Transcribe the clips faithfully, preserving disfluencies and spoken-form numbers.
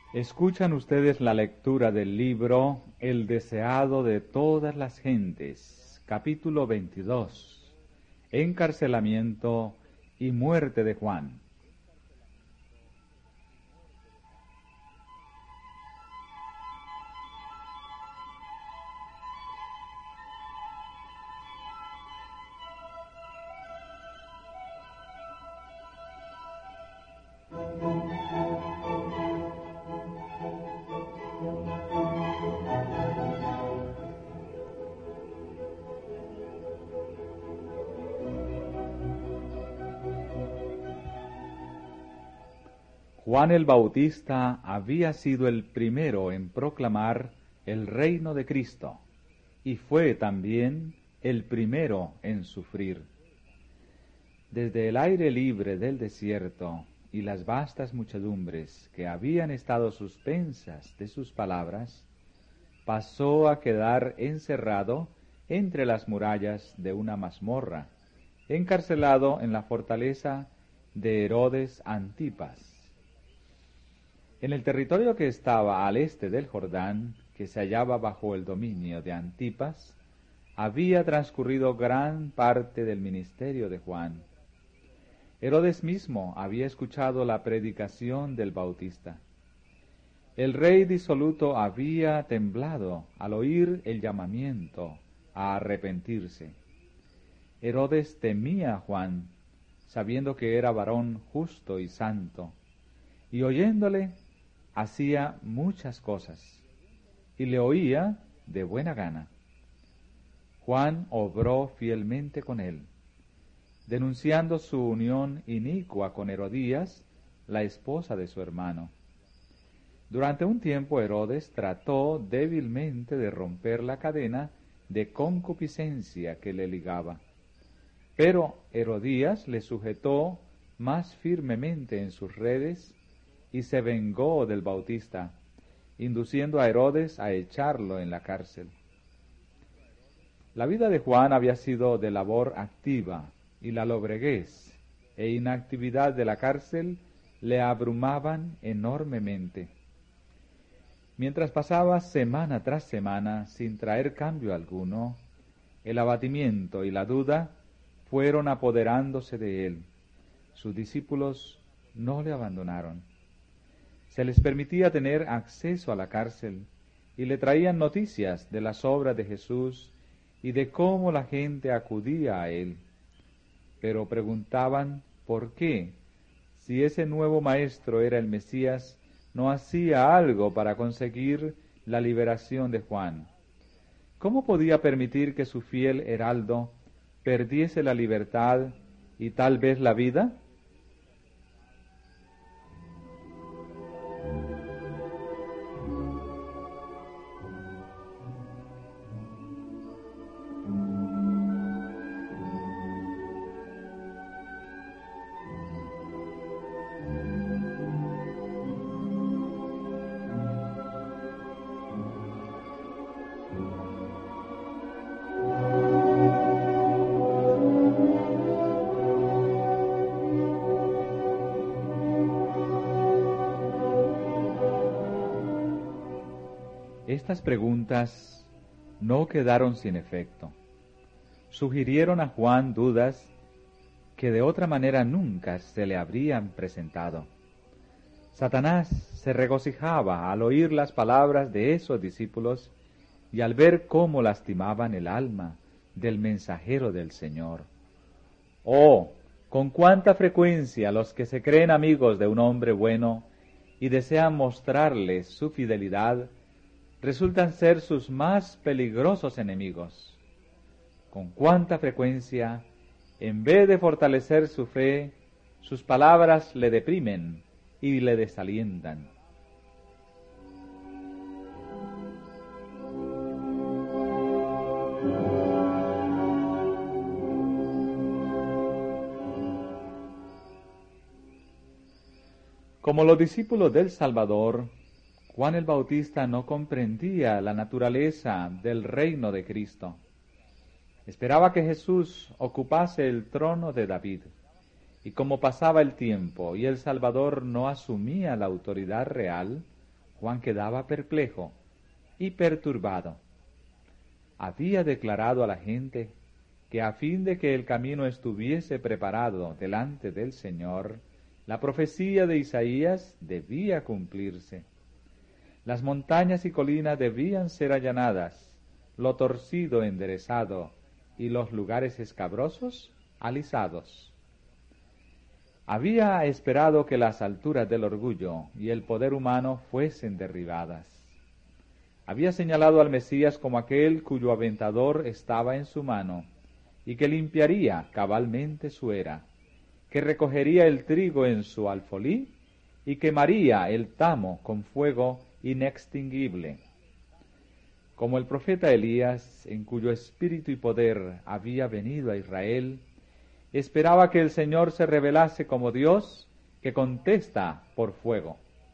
Escuchan ustedes la lectura del libro El deseado de todas las gentes, capítulo veintidós, encarcelamiento y muerte de Juan. Juan el Bautista había sido el primero en proclamar el reino de Cristo y fue también el primero en sufrir. Desde el aire libre del desierto y las vastas muchedumbres que habían estado suspensas de sus palabras, pasó a quedar encerrado entre las murallas de una mazmorra, encarcelado en la fortaleza de Herodes Antipas. En el territorio que estaba al este del Jordán, que se hallaba bajo el dominio de Antipas, había transcurrido gran parte del ministerio de Juan. Herodes mismo había escuchado la predicación del Bautista. El rey disoluto había temblado al oír el llamamiento a arrepentirse. Herodes temía a Juan, sabiendo que era varón justo y santo, y oyéndole hacía muchas cosas, y le oía de buena gana. Juan obró fielmente con él, denunciando su unión inicua con Herodías, la esposa de su hermano. Durante un tiempo Herodes trató débilmente de romper la cadena de concupiscencia que le ligaba, pero Herodías le sujetó más firmemente en sus redes y se vengó del Bautista, induciendo a Herodes a echarlo en la cárcel. La vida de Juan había sido de labor activa, y la lobreguez e inactividad de la cárcel le abrumaban enormemente. Mientras pasaba semana tras semana sin traer cambio alguno, el abatimiento y la duda fueron apoderándose de él. Sus discípulos no le abandonaron. Se les permitía tener acceso a la cárcel y le traían noticias de las obras de Jesús y de cómo la gente acudía a él. Pero preguntaban por qué, si ese nuevo maestro era el Mesías, no hacía algo para conseguir la liberación de Juan. ¿Cómo podía permitir que su fiel heraldo perdiese la libertad y tal vez la vida? Estas preguntas no quedaron sin efecto. Sugirieron a Juan dudas que de otra manera nunca se le habrían presentado. Satanás se regocijaba al oír las palabras de esos discípulos y al ver cómo lastimaban el alma del mensajero del Señor. Oh, con cuánta frecuencia los que se creen amigos de un hombre bueno y desean mostrarles su fidelidad resultan ser sus más peligrosos enemigos. Con cuánta frecuencia, en vez de fortalecer su fe, sus palabras le deprimen y le desalientan. Como los discípulos del Salvador, Juan el Bautista no comprendía la naturaleza del reino de Cristo. Esperaba que Jesús ocupase el trono de David, y como pasaba el tiempo y el Salvador no asumía la autoridad real, Juan quedaba perplejo y perturbado. Había declarado a la gente que a fin de que el camino estuviese preparado delante del Señor, la profecía de Isaías debía cumplirse. Las montañas y colinas debían ser allanadas, lo torcido enderezado y los lugares escabrosos alisados. Había esperado que las alturas del orgullo y el poder humano fuesen derribadas. Había señalado al Mesías como aquel cuyo aventador estaba en su mano y que limpiaría cabalmente su era, que recogería el trigo en su alfolí y quemaría el tamo con fuego inextinguible. Como el profeta Elías, en cuyo espíritu y poder había venido a Israel, esperaba que el Señor se revelase como Dios que contesta por fuego.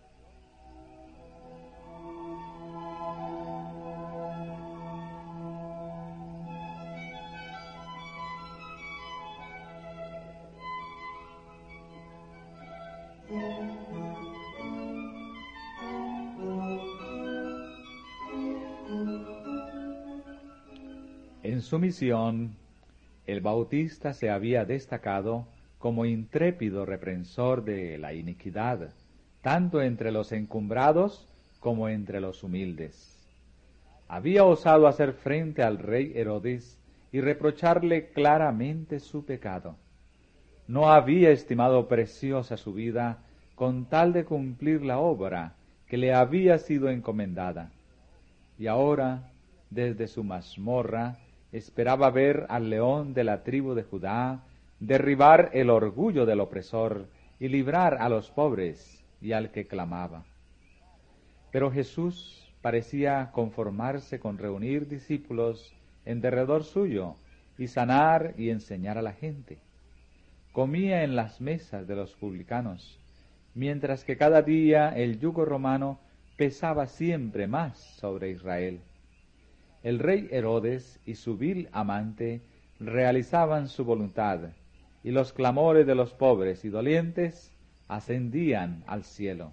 En su misión, el Bautista se había destacado como intrépido reprensor de la iniquidad, tanto entre los encumbrados como entre los humildes. Había osado hacer frente al rey Herodes y reprocharle claramente su pecado. No había estimado preciosa su vida con tal de cumplir la obra que le había sido encomendada. Y ahora, desde su mazmorra, esperaba ver al león de la tribu de Judá derribar el orgullo del opresor y librar a los pobres y al que clamaba. Pero Jesús parecía conformarse con reunir discípulos en derredor suyo y sanar y enseñar a la gente. Comía en las mesas de los publicanos, mientras que cada día el yugo romano pesaba siempre más sobre Israel. El rey Herodes y su vil amante realizaban su voluntad, y los clamores de los pobres y dolientes ascendían al cielo.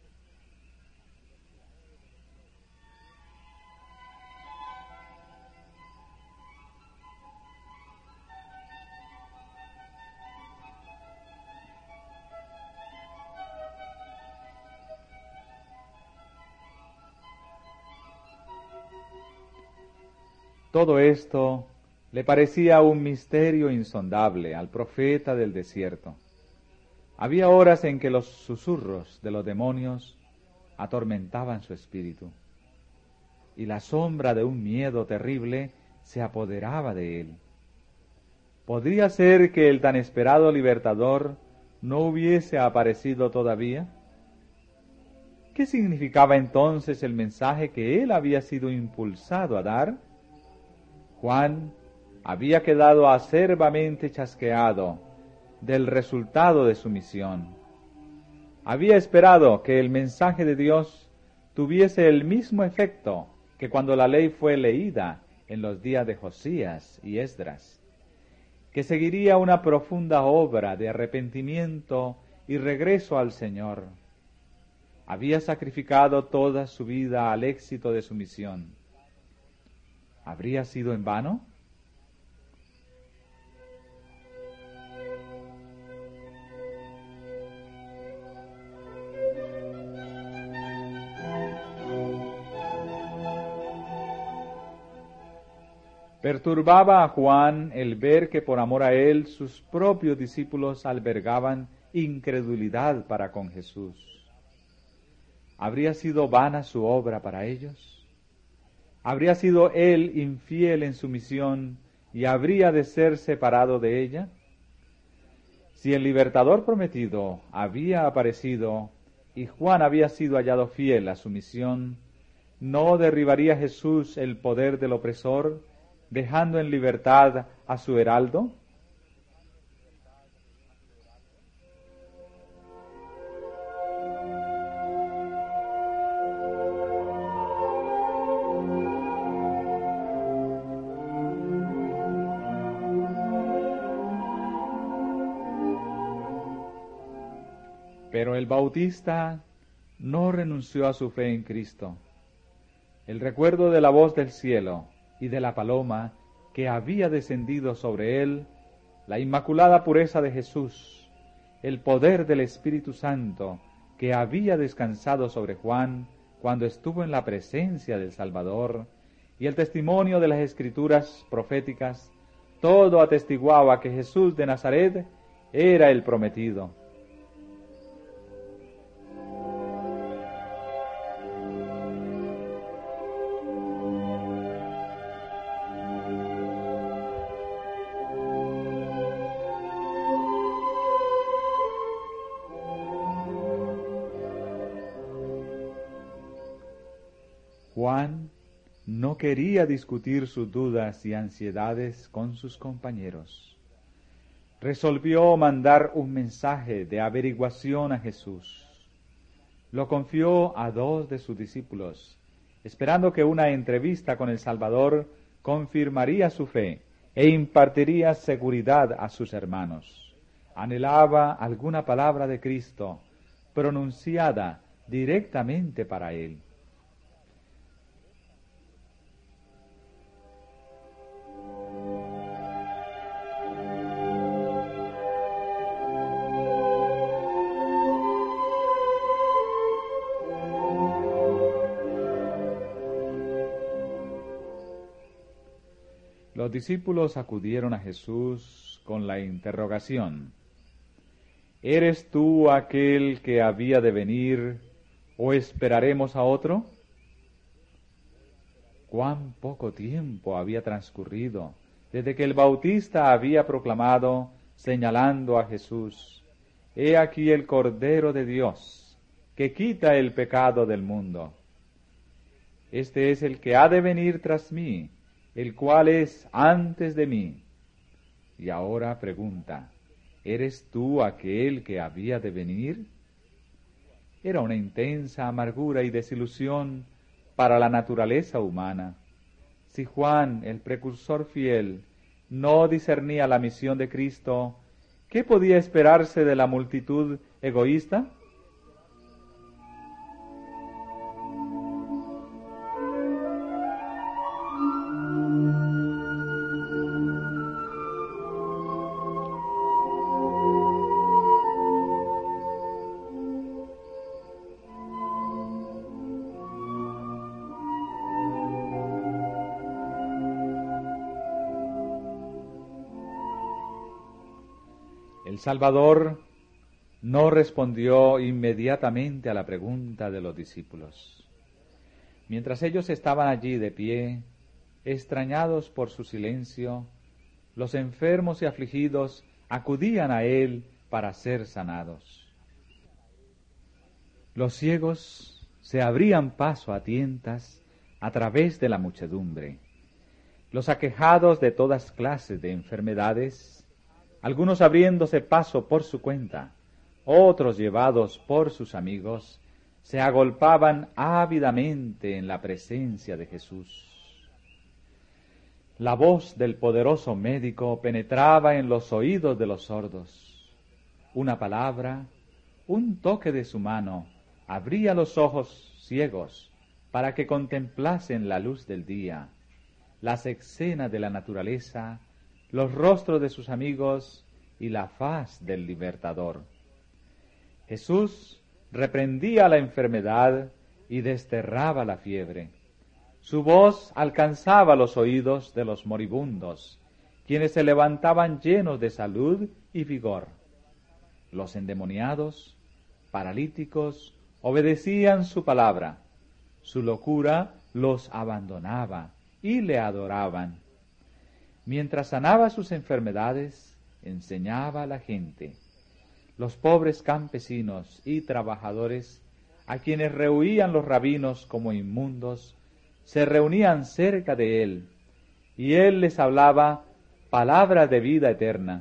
Todo esto le parecía un misterio insondable al profeta del desierto. Había horas en que los susurros de los demonios atormentaban su espíritu, y la sombra de un miedo terrible se apoderaba de él. ¿Podría ser que el tan esperado libertador no hubiese aparecido todavía? ¿Qué significaba entonces el mensaje que él había sido impulsado a dar? Juan había quedado acerbamente chasqueado del resultado de su misión. Había esperado que el mensaje de Dios tuviese el mismo efecto que cuando la ley fue leída en los días de Josías y Esdras, que seguiría una profunda obra de arrepentimiento y regreso al Señor. Había sacrificado toda su vida al éxito de su misión. ¿Habría sido en vano? Perturbaba a Juan el ver que por amor a él sus propios discípulos albergaban incredulidad para con Jesús. ¿Habría sido vana su obra para ellos? ¿Habría sido él infiel en su misión y habría de ser separado de ella? Si el libertador prometido había aparecido y Juan había sido hallado fiel a su misión, ¿no derribaría Jesús el poder del opresor, dejando en libertad a su heraldo? Pero el Bautista no renunció a su fe en Cristo. El recuerdo de la voz del cielo y de la paloma que había descendido sobre él, la inmaculada pureza de Jesús, el poder del Espíritu Santo que había descansado sobre Juan cuando estuvo en la presencia del Salvador, y el testimonio de las Escrituras proféticas, todo atestiguaba que Jesús de Nazaret era el prometido. Juan no quería discutir sus dudas y ansiedades con sus compañeros. Resolvió mandar un mensaje de averiguación a Jesús. Lo confió a dos de sus discípulos, esperando que una entrevista con el Salvador confirmaría su fe e impartiría seguridad a sus hermanos. Anhelaba alguna palabra de Cristo pronunciada directamente para él. Los discípulos acudieron a Jesús con la interrogación: ¿eres tú aquel que había de venir, o esperaremos a otro? Cuán poco tiempo había transcurrido desde que el Bautista había proclamado, señalando a Jesús: He aquí el Cordero de Dios, que quita el pecado del mundo. Este es el que ha de venir tras mí, el cual es antes de mí. Y ahora pregunta: ¿eres tú aquel que había de venir? Era una intensa amargura y desilusión para la naturaleza humana. Si Juan, el precursor fiel, no discernía la misión de Cristo, ¿qué podía esperarse de la multitud egoísta? El Salvador no respondió inmediatamente a la pregunta de los discípulos. Mientras ellos estaban allí de pie, extrañados por su silencio, los enfermos y afligidos acudían a él para ser sanados. Los ciegos se abrían paso a tientas a través de la muchedumbre. Los aquejados de todas clases de enfermedades, algunos abriéndose paso por su cuenta, otros llevados por sus amigos, se agolpaban ávidamente en la presencia de Jesús. La voz del poderoso médico penetraba en los oídos de los sordos. Una palabra, un toque de su mano, abría los ojos ciegos para que contemplasen la luz del día, las escenas de la naturaleza, los rostros de sus amigos y la faz del libertador. Jesús reprendía la enfermedad y desterraba la fiebre. Su voz alcanzaba los oídos de los moribundos, quienes se levantaban llenos de salud y vigor. Los endemoniados, paralíticos, obedecían su palabra. Su locura los abandonaba y le adoraban. Mientras sanaba sus enfermedades, enseñaba a la gente. Los pobres campesinos y trabajadores, a quienes rehuían los rabinos como inmundos, se reunían cerca de él, y él les hablaba palabras de vida eterna.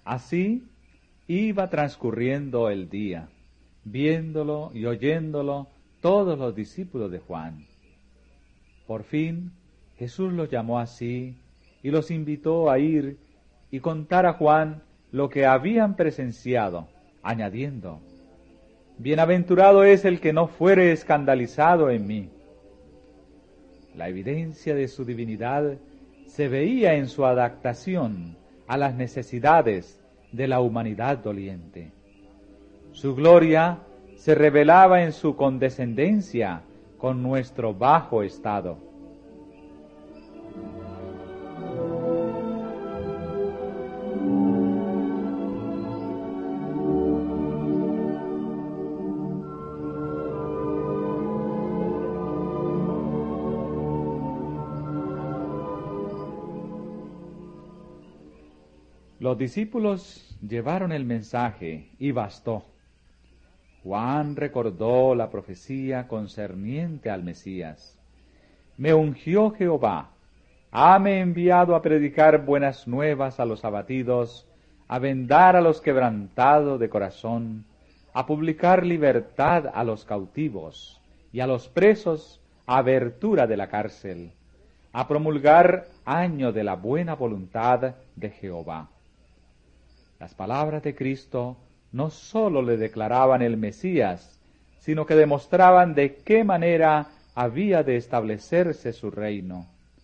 Así iba transcurriendo el día, viéndolo y oyéndolo todos los discípulos de Juan. Por fin Jesús los llamó así y los invitó a ir y contar a Juan lo que habían presenciado, añadiendo: Bienaventurado es el que no fuere escandalizado en mí. La evidencia de su divinidad se veía en su adaptación a las necesidades de la humanidad doliente. Su gloria se revelaba en su condescendencia con nuestro bajo estado. Los discípulos llevaron el mensaje y bastó. Juan recordó la profecía concerniente al Mesías. Me ungió Jehová, hame enviado a predicar buenas nuevas a los abatidos, a vendar a los quebrantados de corazón, a publicar libertad a los cautivos y a los presos abertura de la cárcel, a promulgar año de la buena voluntad de Jehová. Las palabras de Cristo no sólo le declaraban el Mesías, sino que demostraban de qué manera había de establecerse su reino.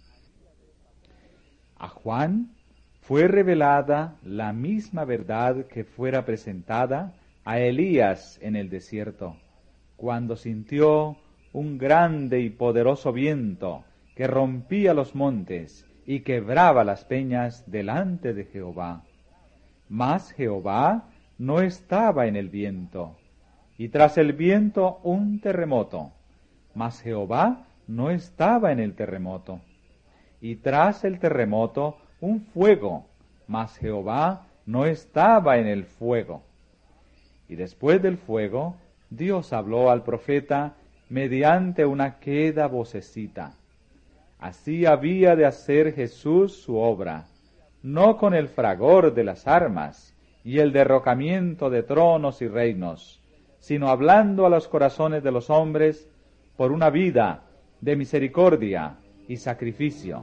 A Juan fue revelada la misma verdad que fuera presentada a Elías en el desierto, cuando sintió un grande y poderoso viento que rompía los montes y quebraba las peñas delante de Jehová. Mas Jehová no estaba en el viento, y tras el viento un terremoto. Mas Jehová no estaba en el terremoto, y tras el terremoto un fuego. Mas Jehová no estaba en el fuego. Y después del fuego, Dios habló al profeta mediante una queda vocecita. Así había de hacer Jesús su obra, no con el fragor de las armas y el derrocamiento de tronos y reinos, sino hablando a los corazones de los hombres por una vida de misericordia y sacrificio.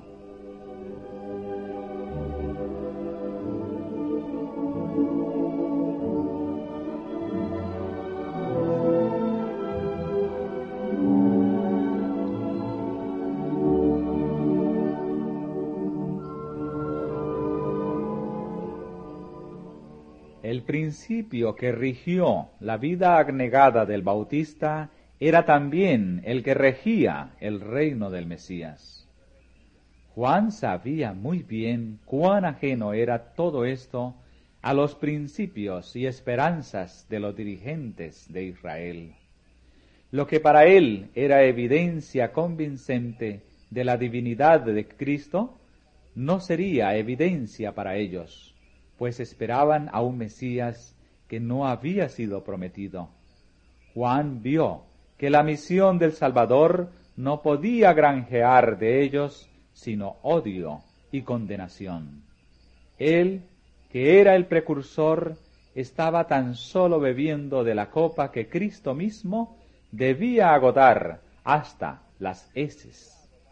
El principio que rigió la vida abnegada del Bautista era también el que regía el reino del Mesías. Juan sabía muy bien cuán ajeno era todo esto a los principios y esperanzas de los dirigentes de Israel. Lo que para él era evidencia convincente de la divinidad de Cristo, no sería evidencia para ellos, pues esperaban a un Mesías que no había sido prometido. Juan vio que la misión del Salvador no podía granjear de ellos sino odio y condenación. Él, que era el precursor, estaba tan solo bebiendo de la copa que Cristo mismo debía agotar hasta las heces.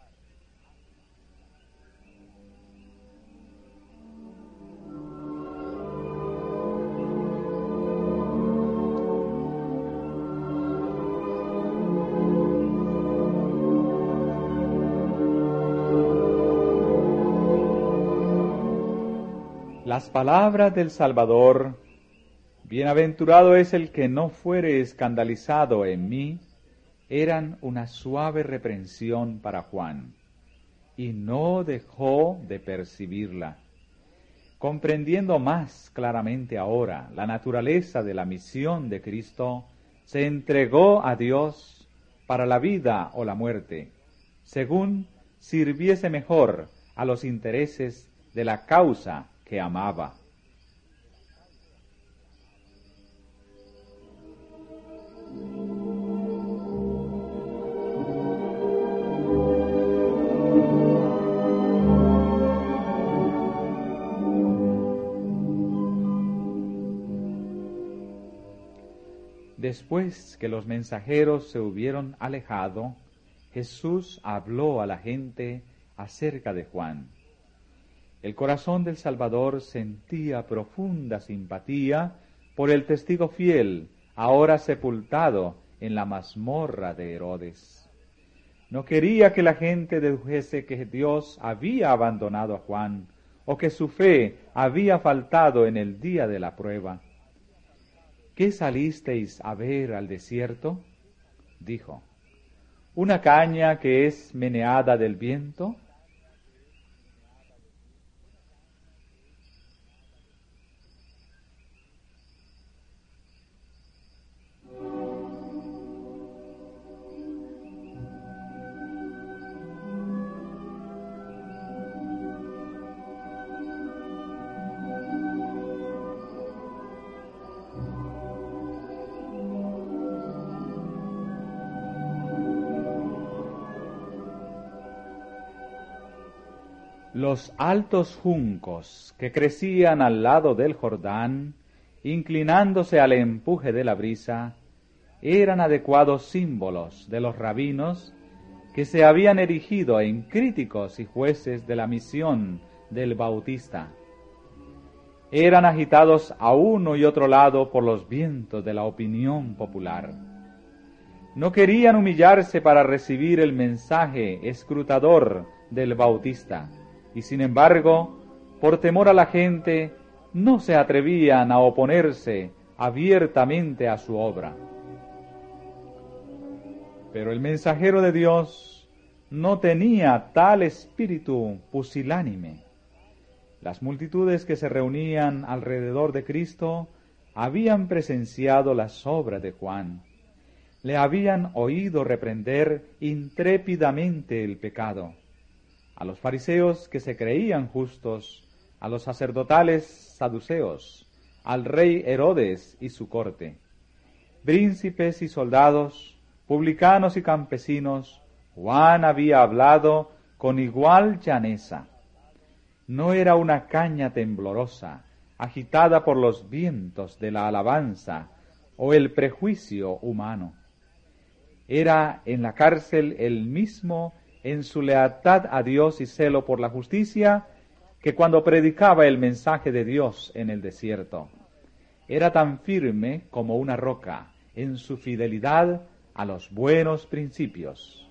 Las palabras del Salvador, bienaventurado es el que no fuere escandalizado en mí, eran una suave reprensión para Juan, y no dejó de percibirla. Comprendiendo más claramente ahora la naturaleza de la misión de Cristo, se entregó a Dios para la vida o la muerte, según sirviese mejor a los intereses de la causa que amaba. Después que los mensajeros se hubieron alejado, Jesús habló a la gente acerca de Juan. El corazón del Salvador sentía profunda simpatía por el testigo fiel, ahora sepultado en la mazmorra de Herodes. No quería que la gente dedujese que Dios había abandonado a Juan, o que su fe había faltado en el día de la prueba. ¿Qué salisteis a ver al desierto? Dijo. ¿Una caña que es meneada del viento? Los altos juncos que crecían al lado del Jordán, inclinándose al empuje de la brisa, eran adecuados símbolos de los rabinos que se habían erigido en críticos y jueces de la misión del Bautista. Eran agitados a uno y otro lado por los vientos de la opinión popular. No querían humillarse para recibir el mensaje escrutador del Bautista, y sin embargo, por temor a la gente, no se atrevían a oponerse abiertamente a su obra. Pero el mensajero de Dios no tenía tal espíritu pusilánime. Las multitudes que se reunían alrededor de Cristo habían presenciado las obras de Juan. Le habían oído reprender intrépidamente el pecado. A los fariseos que se creían justos, a los sacerdotales saduceos, al rey Herodes y su corte, príncipes y soldados, publicanos y campesinos, Juan había hablado con igual llaneza. No era una caña temblorosa, agitada por los vientos de la alabanza o el prejuicio humano. Era en la cárcel el mismo en su lealtad a Dios y celo por la justicia, que cuando predicaba el mensaje de Dios en el desierto. Era tan firme como una roca en su fidelidad a los buenos principios.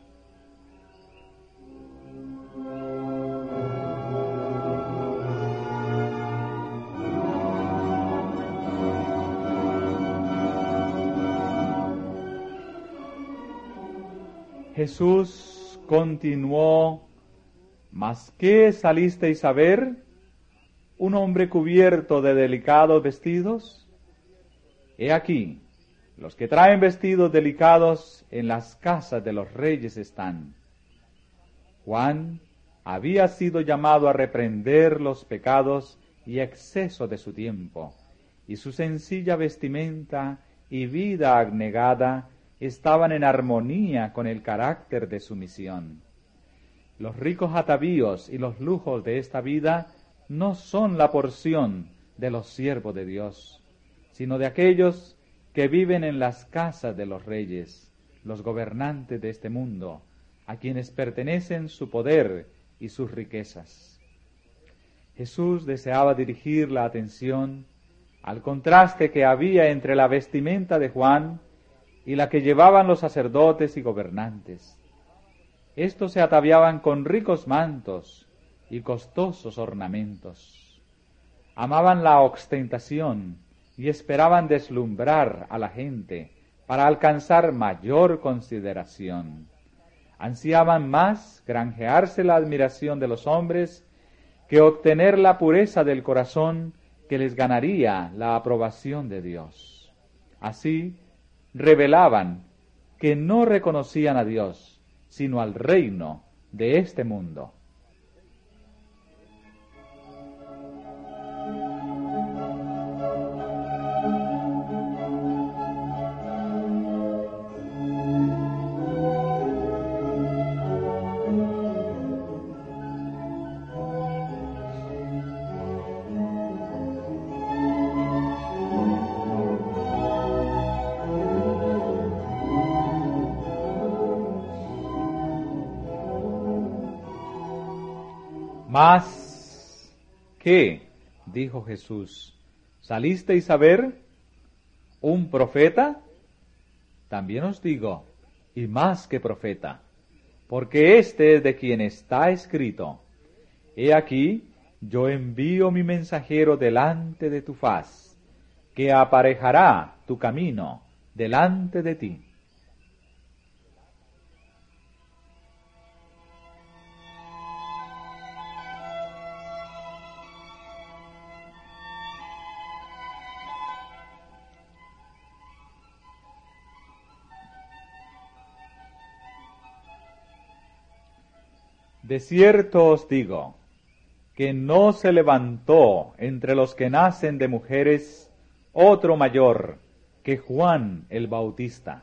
Jesús continuó, ¿mas qué salisteis a ver? ¿Un hombre cubierto de delicados vestidos? He aquí, los que traen vestidos delicados en las casas de los reyes están. Juan había sido llamado a reprender los pecados y exceso de su tiempo, y su sencilla vestimenta y vida abnegada estaban en armonía con el carácter de su misión. Los ricos atavíos y los lujos de esta vida no son la porción de los siervos de Dios, sino de aquellos que viven en las casas de los reyes, los gobernantes de este mundo, a quienes pertenecen su poder y sus riquezas. Jesús deseaba dirigir la atención al contraste que había entre la vestimenta de Juan y la que llevaban los sacerdotes y gobernantes. Estos se ataviaban con ricos mantos y costosos ornamentos. Amaban la ostentación y esperaban deslumbrar a la gente para alcanzar mayor consideración. Ansiaban más granjearse la admiración de los hombres que obtener la pureza del corazón que les ganaría la aprobación de Dios. Así, revelaban que no reconocían a Dios, sino al reino de este mundo. Mas, ¿qué? Dijo Jesús, ¿salisteis a ver un profeta? También os digo, y más que profeta, porque este es de quien está escrito: He aquí, yo envío mi mensajero delante de tu faz, que aparejará tu camino delante de ti. De cierto os digo, que no se levantó entre los que nacen de mujeres otro mayor que Juan el Bautista.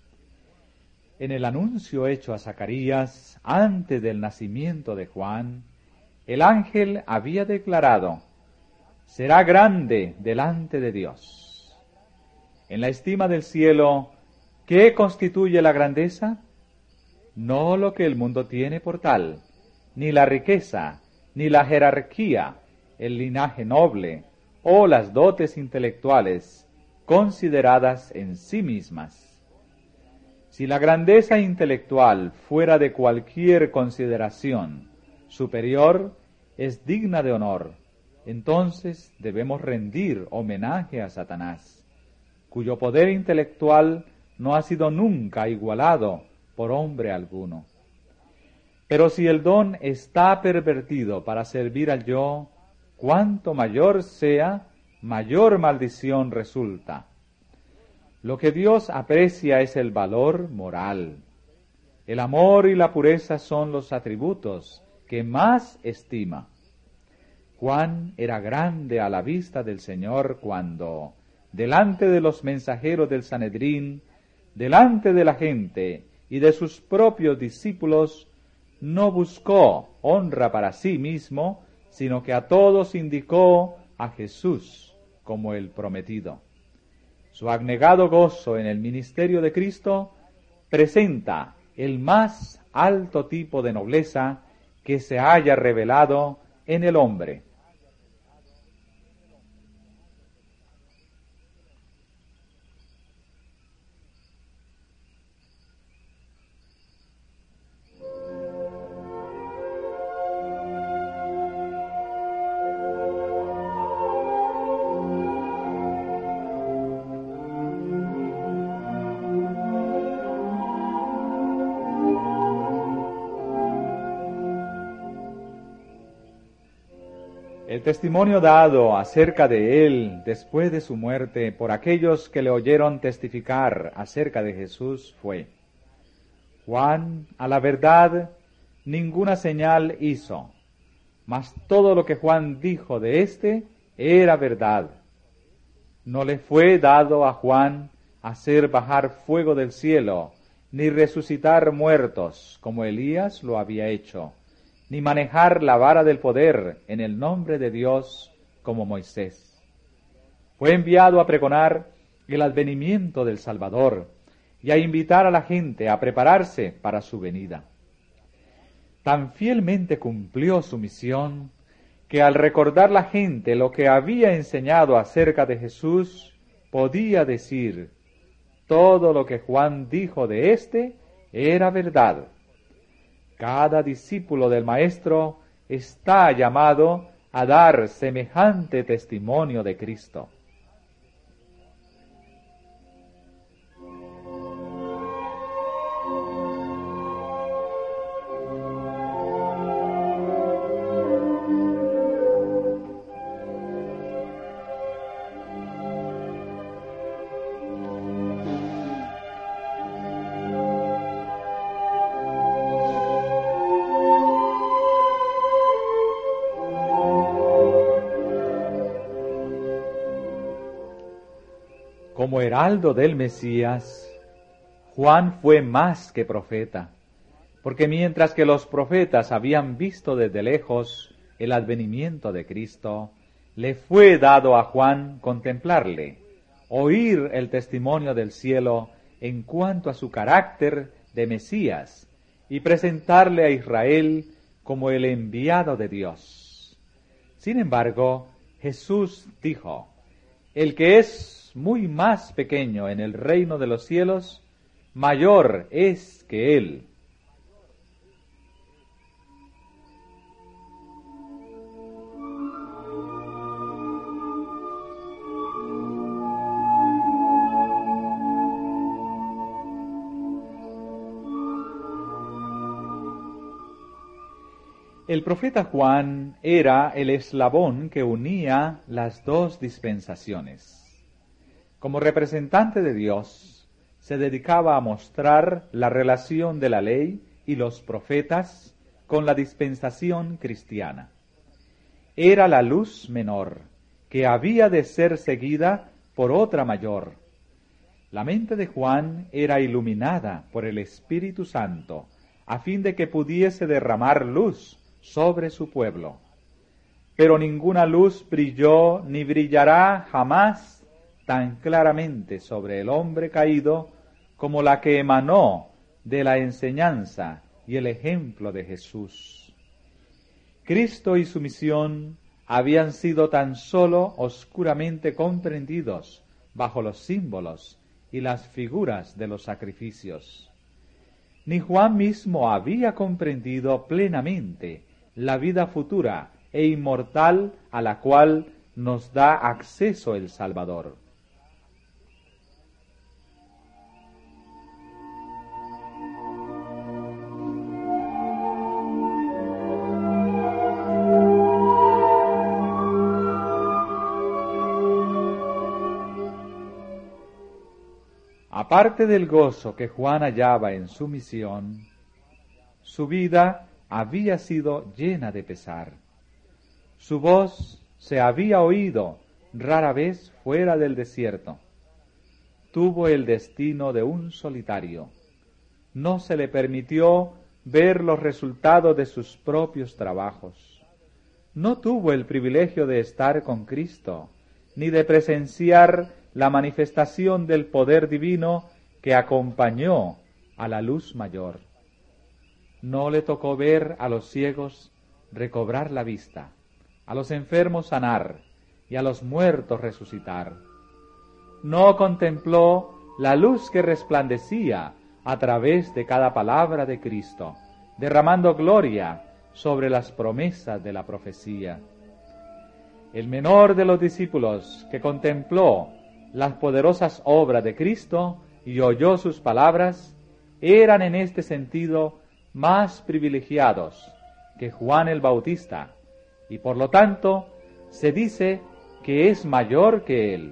En el anuncio hecho a Zacarías antes del nacimiento de Juan, el ángel había declarado: será grande delante de Dios. En la estima del cielo, ¿qué constituye la grandeza? No lo que el mundo tiene por tal, ni la riqueza, ni la jerarquía, el linaje noble, o las dotes intelectuales, consideradas en sí mismas. Si la grandeza intelectual fuera de cualquier consideración superior, es digna de honor, entonces debemos rendir homenaje a Satanás, cuyo poder intelectual no ha sido nunca igualado por hombre alguno. Pero si el don está pervertido para servir al yo, cuanto mayor sea, mayor maldición resulta. Lo que Dios aprecia es el valor moral. El amor y la pureza son los atributos que más estima. Juan era grande a la vista del Señor cuando, delante de los mensajeros del Sanedrín, delante de la gente y de sus propios discípulos, no buscó honra para sí mismo, sino que a todos indicó a Jesús como el prometido. Su abnegado gozo en el ministerio de Cristo presenta el más alto tipo de nobleza que se haya revelado en el hombre. El testimonio dado acerca de él después de su muerte por aquellos que le oyeron testificar acerca de Jesús fue: Juan, a la verdad, ninguna señal hizo, mas todo lo que Juan dijo de éste era verdad. No le fue dado a Juan hacer bajar fuego del cielo, ni resucitar muertos, como Elías lo había hecho, ni manejar la vara del poder en el nombre de Dios como Moisés. Fue enviado a pregonar el advenimiento del Salvador y a invitar a la gente a prepararse para su venida. Tan fielmente cumplió su misión que al recordar la gente lo que había enseñado acerca de Jesús, podía decir: todo lo que Juan dijo de éste era verdad. Cada discípulo del Maestro está llamado a dar semejante testimonio de Cristo. Como heraldo del Mesías, Juan fue más que profeta, porque mientras que los profetas habían visto desde lejos el advenimiento de Cristo, le fue dado a Juan contemplarle, oír el testimonio del cielo en cuanto a su carácter de Mesías y presentarle a Israel como el enviado de Dios. Sin embargo, Jesús dijo: el que es muy más pequeño en el reino de los cielos, mayor es que él. El profeta Juan era el eslabón que unía las dos dispensaciones. Como representante de Dios, se dedicaba a mostrar la relación de la ley y los profetas con la dispensación cristiana. Era la luz menor, que había de ser seguida por otra mayor. La mente de Juan era iluminada por el Espíritu Santo, a fin de que pudiese derramar luz sobre su pueblo. Pero ninguna luz brilló ni brillará jamás tan claramente sobre el hombre caído como la que emanó de la enseñanza y el ejemplo de Jesús. Cristo y su misión habían sido tan solo oscuramente comprendidos bajo los símbolos y las figuras de los sacrificios. Ni Juan mismo había comprendido plenamente la vida futura e inmortal a la cual nos da acceso el Salvador. Aparte del gozo que Juan hallaba en su misión, su vida había sido llena de pesar. Su voz se había oído rara vez fuera del desierto. Tuvo el destino de un solitario. No se le permitió ver los resultados de sus propios trabajos. No tuvo el privilegio de estar con Cristo, ni de presenciar la manifestación del poder divino que acompañó a la luz mayor. No le tocó ver a los ciegos recobrar la vista, a los enfermos sanar y a los muertos resucitar. No contempló la luz que resplandecía a través de cada palabra de Cristo, derramando gloria sobre las promesas de la profecía. El menor de los discípulos que contempló las poderosas obras de Cristo y oyó sus palabras, eran en este sentido más privilegiados que Juan el Bautista, y por lo tanto se dice que es mayor que él.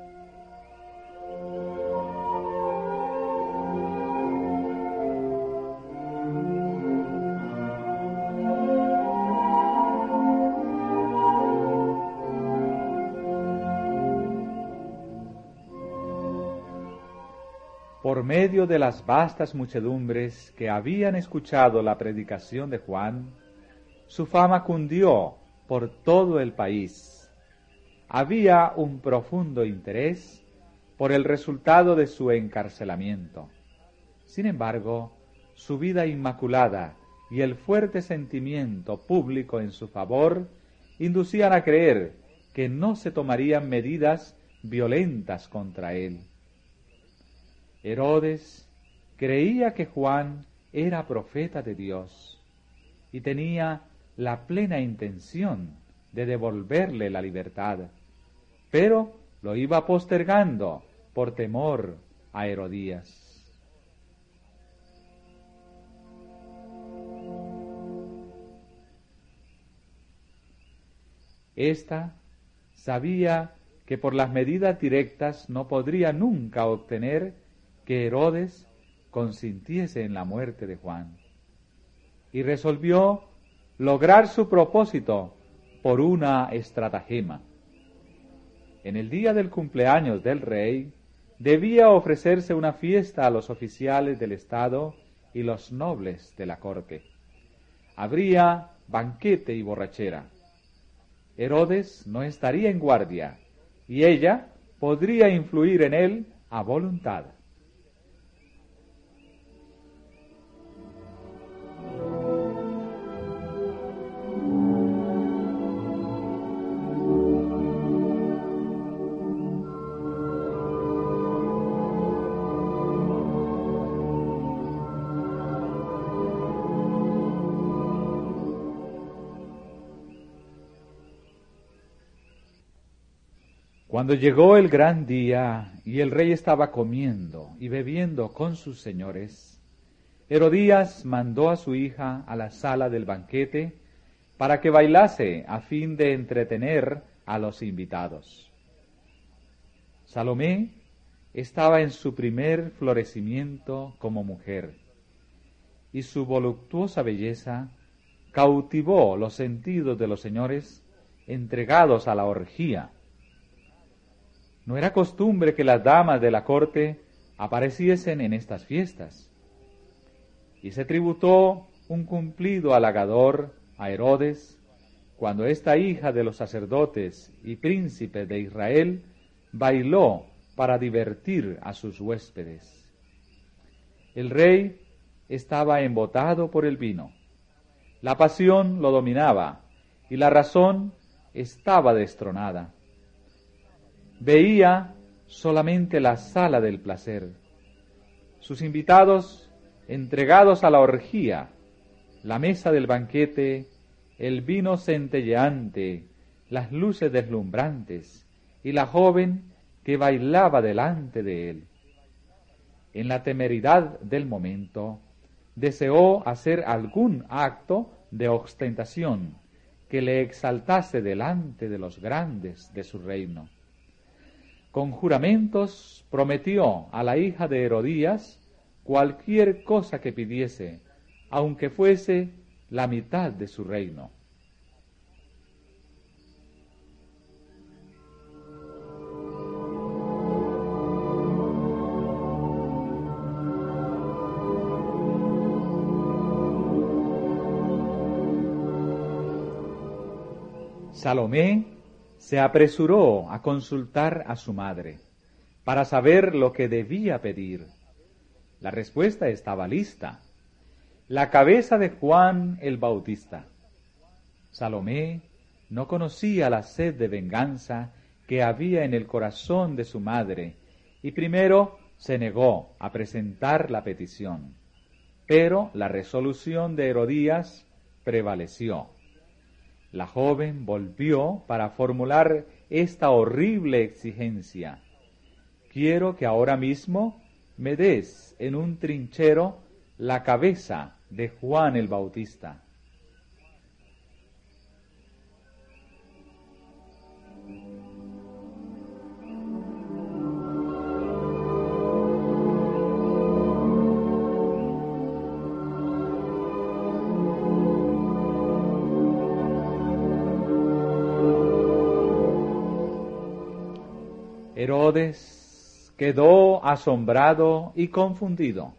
Por medio de las vastas muchedumbres que habían escuchado la predicación de Juan, su fama cundió por todo el país. Había un profundo interés por el resultado de su encarcelamiento. Sin embargo, su vida inmaculada y el fuerte sentimiento público en su favor inducían a creer que no se tomarían medidas violentas contra él. Herodes creía que Juan era profeta de Dios y tenía la plena intención de devolverle la libertad, pero lo iba postergando por temor a Herodías. Esta sabía que por las medidas directas no podría nunca obtener que Herodes consintiese en la muerte de Juan, y resolvió lograr su propósito por una estratagema. En el día del cumpleaños del rey, debía ofrecerse una fiesta a los oficiales del Estado y los nobles de la corte. Habría banquete y borrachera. Herodes no estaría en guardia, y ella podría influir en él a voluntad. Cuando llegó el gran día y el rey estaba comiendo y bebiendo con sus señores, Herodías mandó a su hija a la sala del banquete para que bailase a fin de entretener a los invitados. Salomé estaba en su primer florecimiento como mujer, y su voluptuosa belleza cautivó los sentidos de los señores entregados a la orgía. No era costumbre que las damas de la corte apareciesen en estas fiestas, y se tributó un cumplido halagador a Herodes cuando esta hija de los sacerdotes y príncipes de Israel bailó para divertir a sus huéspedes. El rey estaba embotado por el vino, la pasión lo dominaba y la razón estaba destronada. Veía solamente la sala del placer, sus invitados entregados a la orgía, la mesa del banquete, el vino centelleante, las luces deslumbrantes y la joven que bailaba delante de él. En la temeridad del momento, deseó hacer algún acto de ostentación que le exaltase delante de los grandes de su reino. Con juramentos prometió a la hija de Herodías cualquier cosa que pidiese, aunque fuese la mitad de su reino. Salomé se apresuró a consultar a su madre para saber lo que debía pedir. La respuesta estaba lista: la cabeza de Juan el Bautista. Salomé no conocía la sed de venganza que había en el corazón de su madre y primero se negó a presentar la petición. Pero la resolución de Herodías prevaleció. La joven volvió para formular esta horrible exigencia: quiero que ahora mismo me des en un trinchero la cabeza de Juan el Bautista. Herodes quedó asombrado y confundido.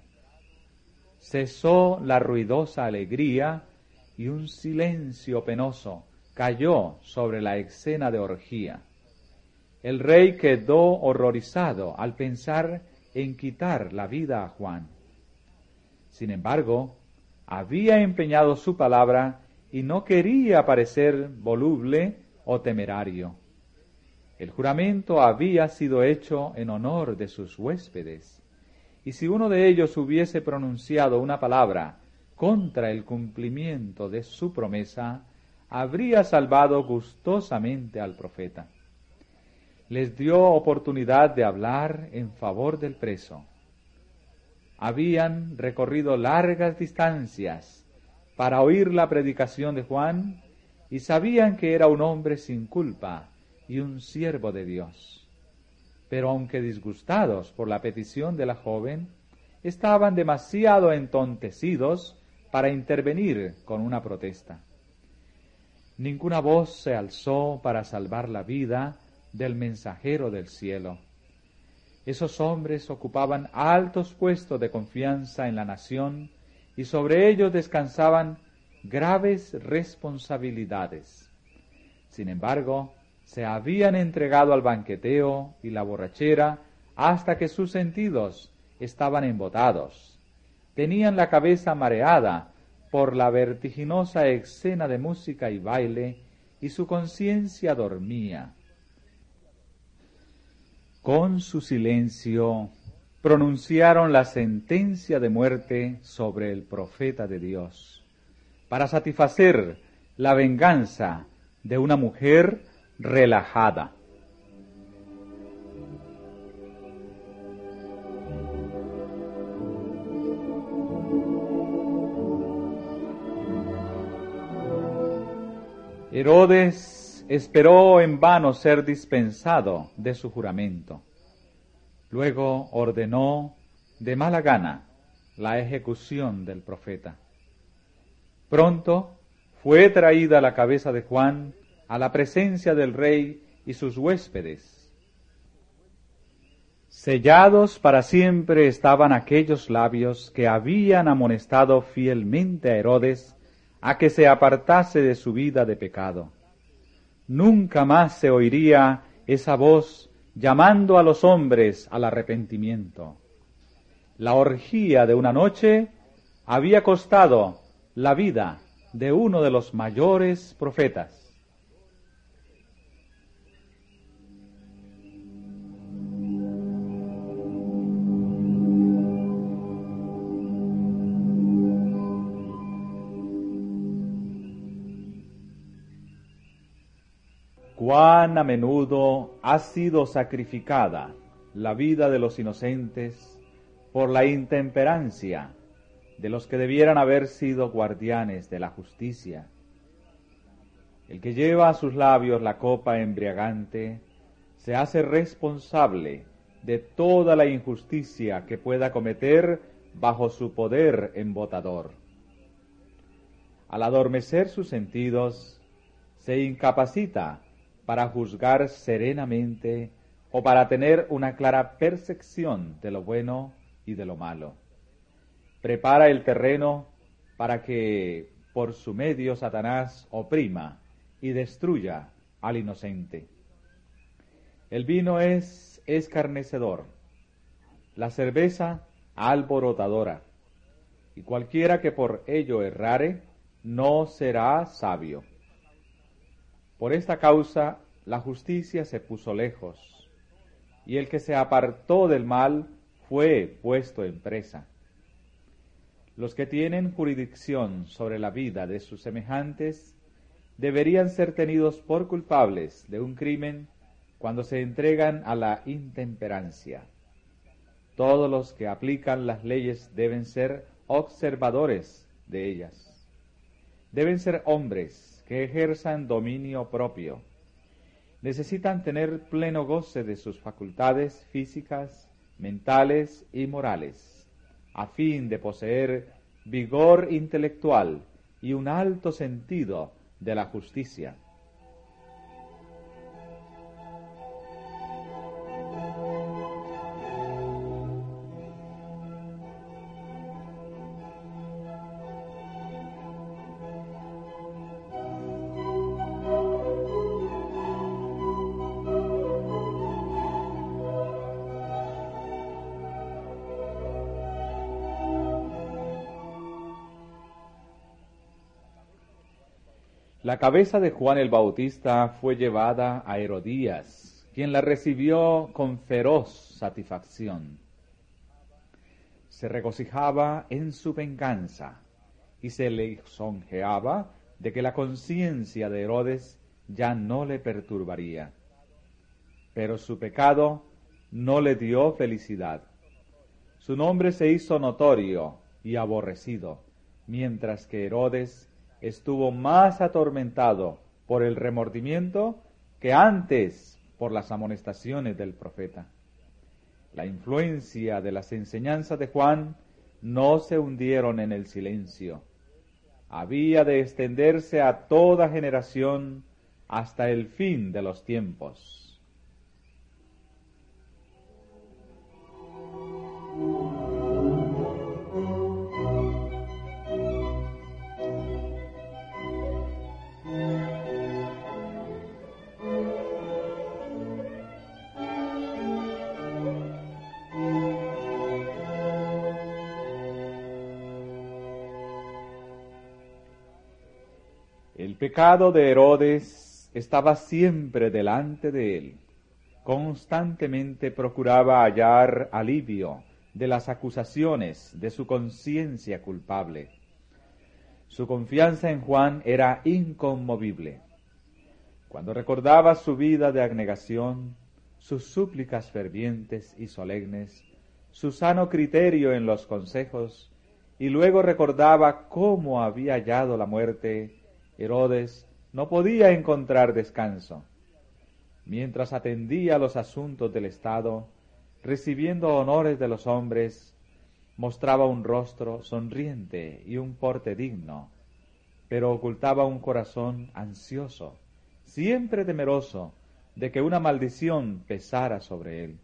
Cesó la ruidosa alegría y un silencio penoso cayó sobre la escena de orgía. El rey quedó horrorizado al pensar en quitar la vida a Juan. Sin embargo, había empeñado su palabra y no quería parecer voluble o temerario. El juramento había sido hecho en honor de sus huéspedes, y si uno de ellos hubiese pronunciado una palabra contra el cumplimiento de su promesa, habría salvado gustosamente al profeta. Les dio oportunidad de hablar en favor del preso. Habían recorrido largas distancias para oír la predicación de Juan y sabían que era un hombre sin culpa y un siervo de Dios. Pero aunque disgustados por la petición de la joven, estaban demasiado entontecidos para intervenir con una protesta. Ninguna voz se alzó para salvar la vida del mensajero del cielo. Esos hombres ocupaban altos puestos de confianza en la nación y sobre ellos descansaban graves responsabilidades. Sin embargo, se habían entregado al banqueteo y la borrachera hasta que sus sentidos estaban embotados. Tenían la cabeza mareada por la vertiginosa escena de música y baile, y su conciencia dormía. Con su silencio pronunciaron la sentencia de muerte sobre el profeta de Dios, para satisfacer la venganza de una mujer relajada. Herodes esperó en vano ser dispensado de su juramento. Luego ordenó de mala gana la ejecución del profeta. Pronto fue traída la cabeza de Juan a la presencia del rey y sus huéspedes. Sellados para siempre estaban aquellos labios que habían amonestado fielmente a Herodes a que se apartase de su vida de pecado. Nunca más se oiría esa voz llamando a los hombres al arrepentimiento. La orgía de una noche había costado la vida de uno de los mayores profetas. Cuán a menudo ha sido sacrificada la vida de los inocentes por la intemperancia de los que debieran haber sido guardianes de la justicia. El que lleva a sus labios la copa embriagante se hace responsable de toda la injusticia que pueda cometer bajo su poder embotador. Al adormecer sus sentidos, se incapacita para juzgar serenamente o para tener una clara percepción de lo bueno y de lo malo. Prepara el terreno para que por su medio Satanás oprima y destruya al inocente. El vino es escarnecedor, la cerveza alborotadora, y cualquiera que por ello errare no será sabio. Por esta causa la justicia se puso lejos, y el que se apartó del mal fue puesto en presa. Los que tienen jurisdicción sobre la vida de sus semejantes deberían ser tenidos por culpables de un crimen cuando se entregan a la intemperancia. Todos los que aplican las leyes deben ser observadores de ellas. Deben ser hombres que ejerzan dominio propio. Necesitan tener pleno goce de sus facultades físicas, mentales y morales, a fin de poseer vigor intelectual y un alto sentido de la justicia. La cabeza de Juan el Bautista fue llevada a Herodías, quien la recibió con feroz satisfacción. Se regocijaba en su venganza y se lisonjeaba de que la conciencia de Herodes ya no le perturbaría. Pero su pecado no le dio felicidad. Su nombre se hizo notorio y aborrecido, mientras que Herodes estuvo más atormentado por el remordimiento que antes por las amonestaciones del profeta. La influencia de las enseñanzas de Juan no se hundieron en el silencio. Había de extenderse a toda generación hasta el fin de los tiempos. El pecado de Herodes estaba siempre delante de él. Constantemente procuraba hallar alivio de las acusaciones de su conciencia culpable. Su confianza en Juan era inconmovible. Cuando recordaba su vida de abnegación, sus súplicas fervientes y solemnes, su sano criterio en los consejos, y luego recordaba cómo había hallado la muerte, Herodes no podía encontrar descanso. Mientras atendía los asuntos del Estado, recibiendo honores de los hombres, mostraba un rostro sonriente y un porte digno, pero ocultaba un corazón ansioso, siempre temeroso de que una maldición pesara sobre él.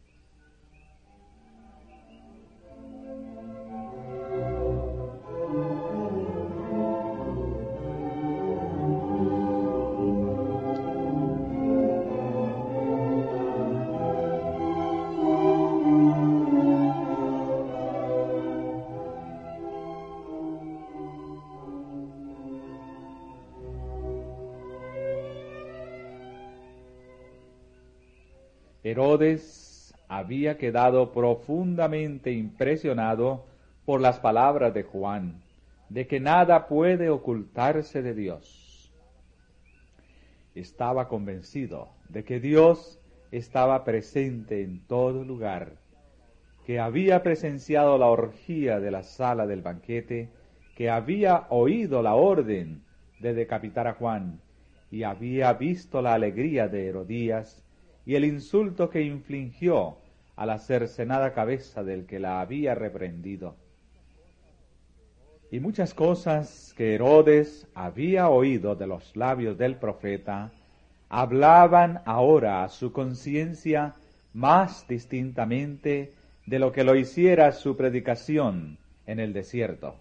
Herodes había quedado profundamente impresionado por las palabras de Juan, de que nada puede ocultarse de Dios. Estaba convencido de que Dios estaba presente en todo lugar, que había presenciado la orgía de la sala del banquete, que había oído la orden de decapitar a Juan y había visto la alegría de Herodías y el insulto que infligió a la cercenada cabeza del que la había reprendido. Y muchas cosas que Herodes había oído de los labios del profeta hablaban ahora a su conciencia más distintamente de lo que lo hiciera su predicación en el desierto.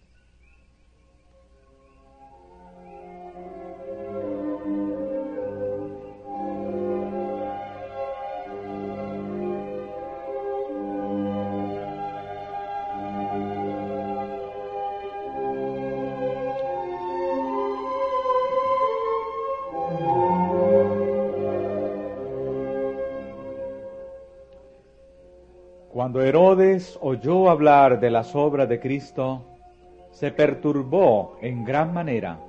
Cuando Herodes oyó hablar de las obras de Cristo, se perturbó en gran manera.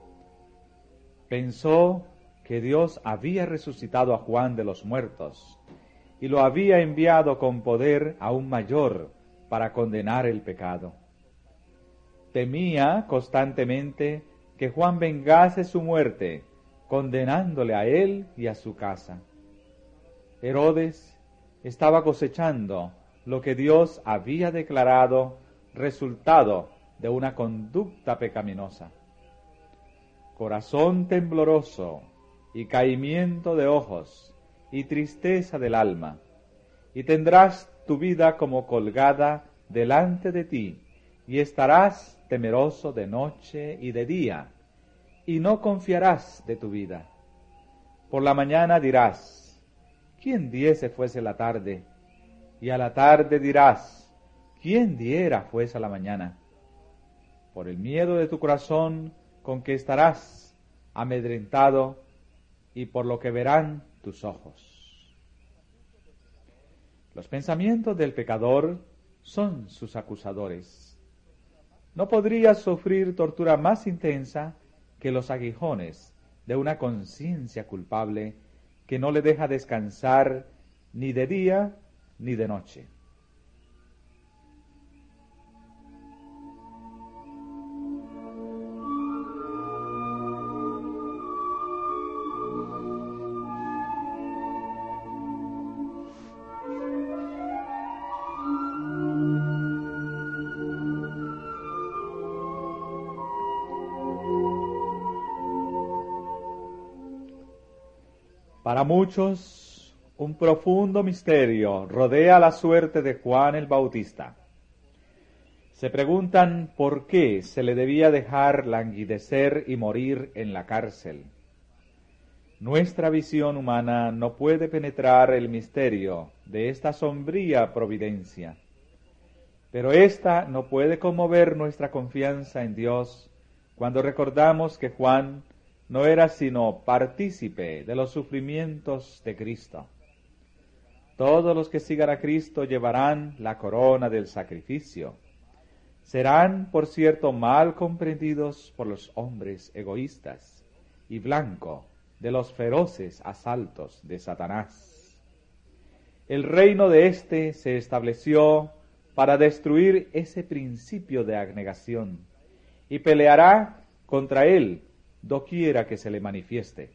Pensó que Dios había resucitado a Juan de los muertos y lo había enviado con poder aún mayor para condenar el pecado. Temía constantemente que Juan vengase su muerte, condenándole a él y a su casa. Herodes estaba cosechando lo que Dios había declarado resultado de una conducta pecaminosa. Corazón tembloroso y caimiento de ojos y tristeza del alma, y tendrás tu vida como colgada delante de ti, y estarás temeroso de noche y de día, y no confiarás de tu vida. Por la mañana dirás: ¿quién diese fuese la tarde? Y a la tarde dirás: ¿quién diera fuese la mañana? Por el miedo de tu corazón con que estarás amedrentado y por lo que verán tus ojos. Los pensamientos del pecador son sus acusadores. No podría sufrir tortura más intensa que los aguijones de una conciencia culpable que no le deja descansar ni de día ni de noche. Para muchos, un profundo misterio rodea la suerte de Juan el Bautista. Se preguntan por qué se le debía dejar languidecer y morir en la cárcel. Nuestra visión humana no puede penetrar el misterio de esta sombría providencia, pero ésta no puede conmover nuestra confianza en Dios cuando recordamos que Juan no era sino partícipe de los sufrimientos de Cristo. Todos los que sigan a Cristo llevarán la corona del sacrificio. Serán, por cierto, mal comprendidos por los hombres egoístas y blanco de los feroces asaltos de Satanás. El reino de éste se estableció para destruir ese principio de abnegación y peleará contra él doquiera que se le manifieste.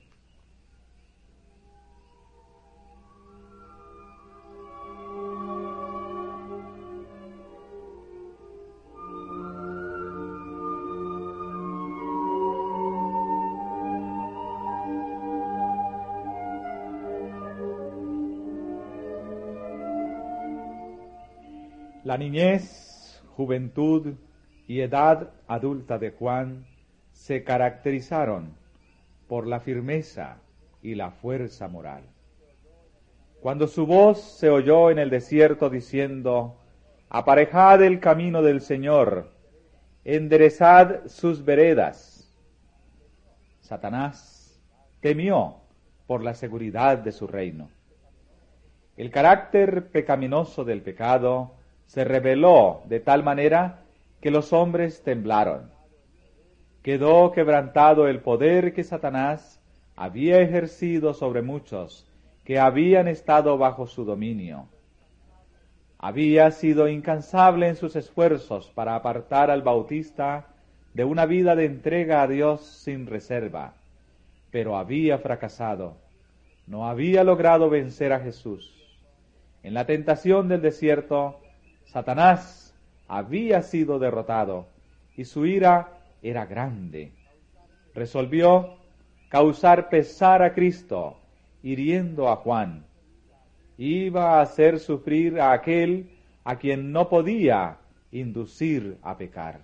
La niñez, juventud y edad adulta de Juan se caracterizaron por la firmeza y la fuerza moral. Cuando su voz se oyó en el desierto diciendo: «Aparejad el camino del Señor, enderezad sus veredas», Satanás temió por la seguridad de su reino. El carácter pecaminoso del pecado se reveló de tal manera que los hombres temblaron. Quedó quebrantado el poder que Satanás había ejercido sobre muchos que habían estado bajo su dominio. Había sido incansable en sus esfuerzos para apartar al Bautista de una vida de entrega a Dios sin reserva, pero había fracasado. No había logrado vencer a Jesús. En la tentación del desierto, Satanás había sido derrotado y su ira era grande. Resolvió causar pesar a Cristo, hiriendo a Juan. Iba a hacer sufrir a aquel a quien no podía inducir a pecar.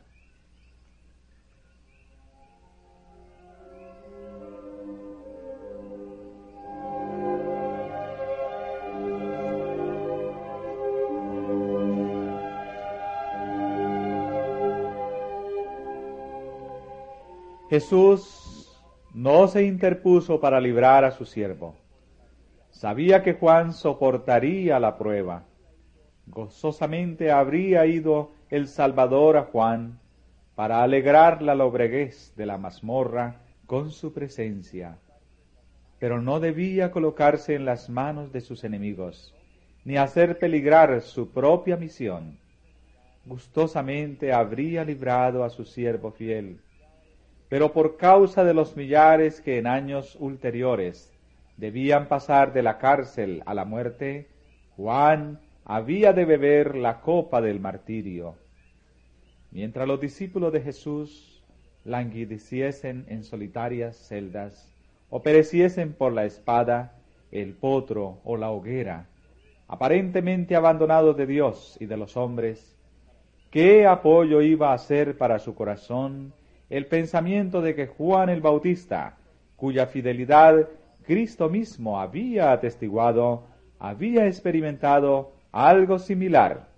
Jesús no se interpuso para librar a su siervo. Sabía que Juan soportaría la prueba. Gozosamente habría ido el Salvador a Juan para alegrar la lobreguez de la mazmorra con su presencia. Pero no debía colocarse en las manos de sus enemigos, ni hacer peligrar su propia misión. Gustosamente habría librado a su siervo fiel. Pero por causa de los millares que en años ulteriores debían pasar de la cárcel a la muerte, Juan había de beber la copa del martirio. Mientras los discípulos de Jesús languideciesen en solitarias celdas, o pereciesen por la espada, el potro o la hoguera, aparentemente abandonados de Dios y de los hombres, ¿qué apoyo iba a ser para su corazón el pensamiento de que Juan el Bautista, cuya fidelidad Cristo mismo había atestiguado, había experimentado algo similar?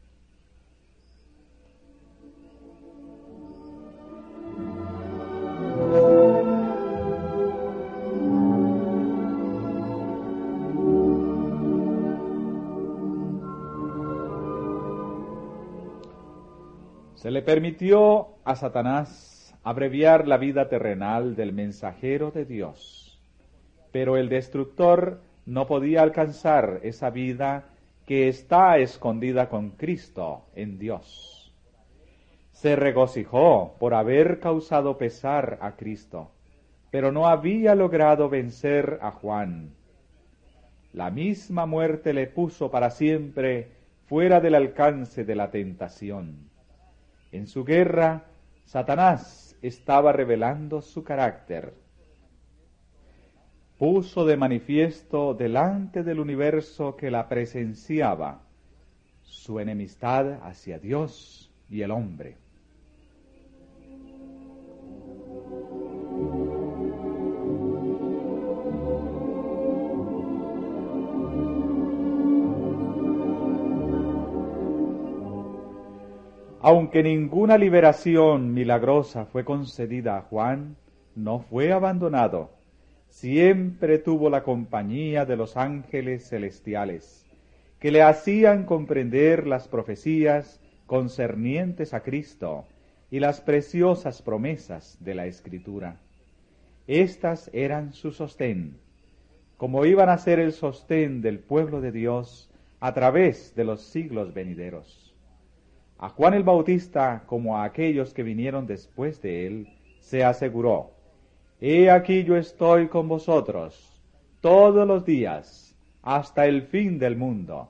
Se le permitió a Satanás abreviar la vida terrenal del mensajero de Dios, pero el destructor no podía alcanzar esa vida que está escondida con Cristo en Dios. Se regocijó por haber causado pesar a Cristo, pero no había logrado vencer a Juan. La misma muerte le puso para siempre fuera del alcance de la tentación. En su guerra, Satanás estaba revelando su carácter. Puso de manifiesto delante del universo que la presenciaba su enemistad hacia Dios y el hombre. Aunque ninguna liberación milagrosa fue concedida a Juan, no fue abandonado. Siempre tuvo la compañía de los ángeles celestiales, que le hacían comprender las profecías concernientes a Cristo y las preciosas promesas de la Escritura. Estas eran su sostén, como iban a ser el sostén del pueblo de Dios a través de los siglos venideros. A Juan el Bautista, como a aquellos que vinieron después de él, se aseguró: He aquí yo estoy con vosotros todos los días hasta el fin del mundo.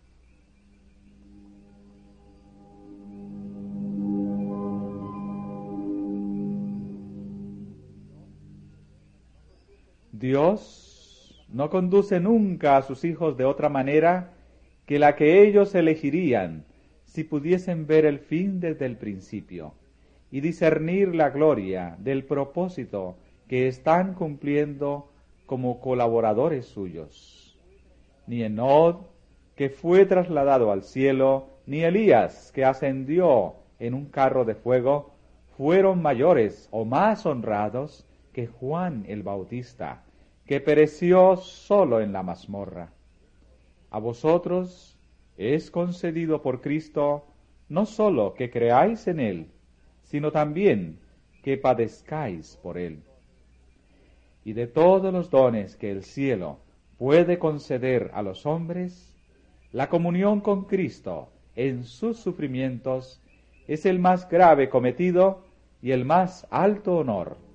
Dios no conduce nunca a sus hijos de otra manera que la que ellos elegirían si pudiesen ver el fin desde el principio y discernir la gloria del propósito que están cumpliendo como colaboradores suyos. Ni Enod, que fue trasladado al cielo, ni Elías, que ascendió en un carro de fuego, fueron mayores o más honrados que Juan el Bautista, que pereció solo en la mazmorra. A vosotros es concedido por Cristo no sólo que creáis en Él, sino también que padezcáis por Él. Y de todos los dones que el cielo puede conceder a los hombres, la comunión con Cristo en sus sufrimientos es el más grave cometido y el más alto honor.